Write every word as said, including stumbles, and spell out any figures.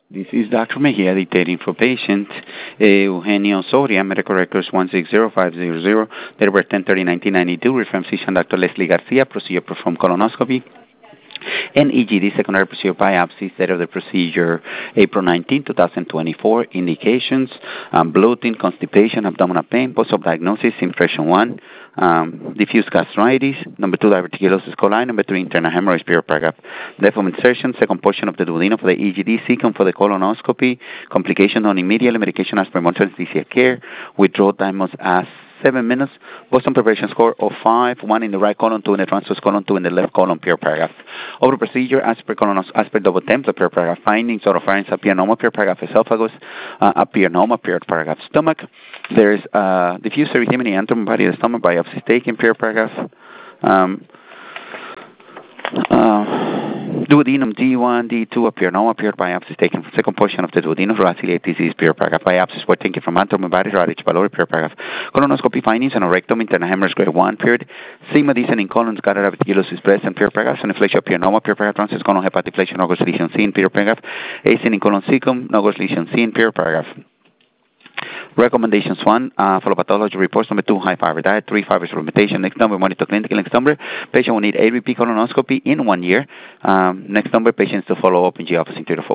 This is Doctor Mejia dictating for patient eh, Eugenio Soria, medical records one six zero five zero zero, date of birth ten thirty nineteen ninety-two, reference physician Doctor Leslie Garcia, procedure performed colonoscopy, and E G D secondary procedure biopsy, date of the procedure April nineteenth, twenty twenty-four, indications, um, bloating, constipation, abdominal pain, post-op diagnosis, impression one, um, diffuse gastritis, number two, diverticulosis coli, number three, internal hemorrhage, period paragraph. Depth of insertion, second portion of the duodenum for the E G D, second for the colonoscopy, complication non immediately, medication as per monitoring anesthesia care, withdrawal time must as seven minutes, Boston preparation score of five, one in the right colon, two in the transverse colon, two in the left colon, period paragraph. Over procedure, as per colonos, as per double template, period paragraph. Findings, oropharynx, appear normal, period paragraph. Esophagus, uh, appear normal, period paragraph. Stomach, there's uh, diffuse erythema in the body of the stomach, biopsy taken, period paragraph. Um, uh, duodenum D one, D two appear normal, period biopsy taken from second portion of the duodenum, raciliate disease, period paragraph. Biopsies were taken from abdomen, body, radish, pylori, period paragraph. Colonoscopy findings on a rectum, internal hemorrhage, grade one, period. Sigma descending colon, scattered diverticulosis present, period paragraph. Soniflation appear normal, period paragraph. Transverse colon hepatiflation, no lesion seen, period paragraph. Ascending colon cecum, no lesion seen, period paragraph. Recommendations one, uh, follow pathology reports. Number two, high fiber diet. Three, fiber supplementation. Next number, monitor clinical. Next number, patient will need A B P colonoscopy in one year. Um, next number, patients to follow up in G office in three to four.